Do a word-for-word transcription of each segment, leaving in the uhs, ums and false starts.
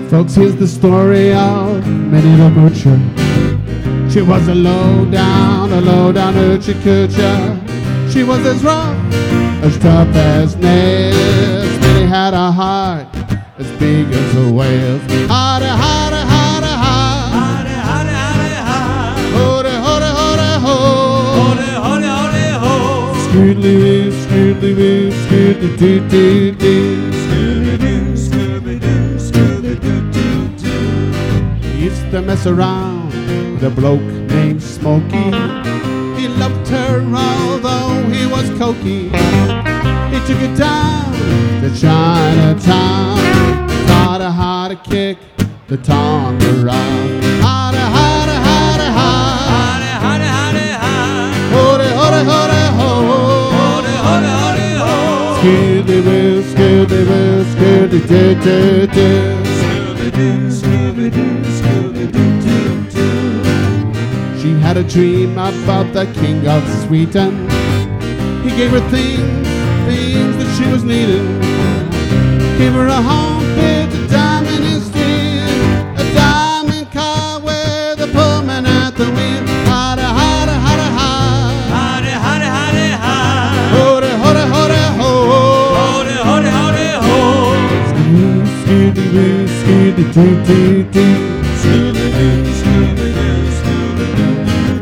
Folks, here's the story of Minnie the Moocher. She was a low-down, a low-down hoochie-coocher. She was as rough, as tough as nails. Minnie had a heart as big as a whale's. Hardy, hardy, hardy, hardy. Hardy, hardy, hardy, hardy. Hoody, hoody, hoody, ho. Holy, holy, holy, ho. Scoodly-wee, scoodly-wee, scoodly-doo-doo-doo. Scooby-Doo, Scooby-Doo, Scooby-Doo-Doo-Doo. He used to mess around with a bloke named Smokey. He loved her although he was cokey. He took her down to Chinatown, taught her how to kick the tongue around. Hardy, hardy, hardy, hardy. Hardy, hardy, hardy, hardy. Hoody, hoody, hoody, ho. Holy, holy, holy, ho. Skiddy-woo, skiddy-woo, skiddy-doo-doo-doo. Scooby-Doo, Scooby-Doo, Scooby-Doo-Doo-Doo. She had a dream about the king of Sweden. He gave her things, things that she was needing. Gave her a home built a diamond in steel, a diamond car with a pullman at the wheel. Hardy, hardy, hardy, hardy. Hardy, hardy, hardy, hardy. Hoody, hoody, hoody, ho. Holy, holy, holy, ho. Skiddy-woo, skiddy-doo-doo-doo. Scooby-Doo, Scooby-Doo, Scooby-Doo.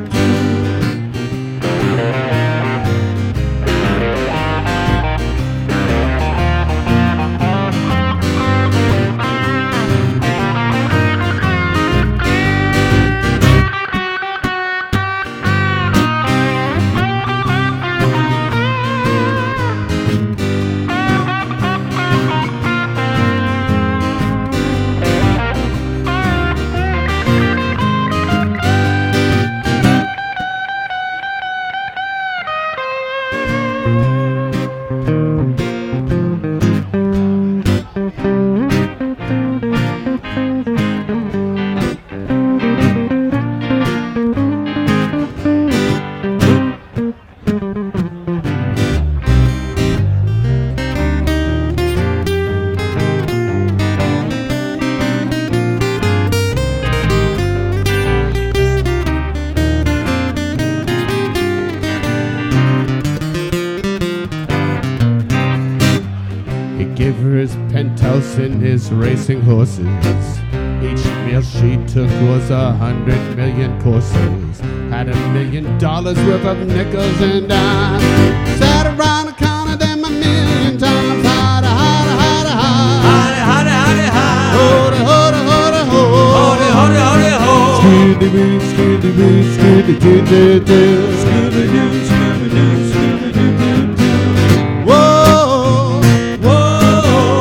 Gave her his penthouse and his racing horses. Each meal she took was a hundred million courses. Had a million dollars worth of nickels and dimes. Sat around and counted them a million times. Hardy, hardy, hardy, hardy. Hardy, hardy, hardy, hardy. Hoody, hoody, hoody, ho. Holy, holy, holy, ho. Skiddy-woo, skiddy-woo, skiddy-doo-doo-doo. Scooby-Doo, Scooby-Doo, Scooby-Doo-Doo-Doo. Whoa, Whoa.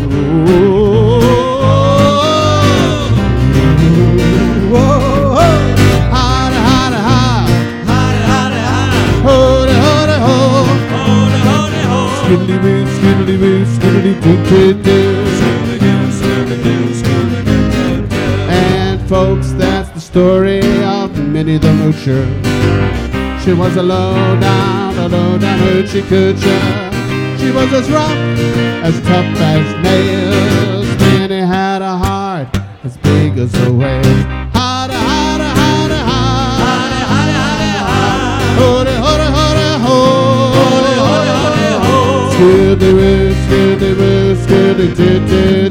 whoa. Hardy, hardy, hardy. Hardy, hardy, hardy. Hoody, hoody, ho. Holy, holy, ho. Skiddly-woo, skiddly-woo, skiddly-doo-doo-doo. Scooby-Doo, Scooby-Doo, Scooby-Doo-Doo-Doo. And folks, that's the story of Minnie the Moocher. She was a low-down, a low-down hoochie-coocher. She was as rough, as tough as nails. Minnie had a heart as big as a whale. Hardy, hardy, hardy, hardy. Hardy, hardy, hardy, hardy. Hoody, hoody, hoody, ho. Holy, holy, holy, ho. Skiddy-woo, skiddy-woo, skiddy-doo-doo.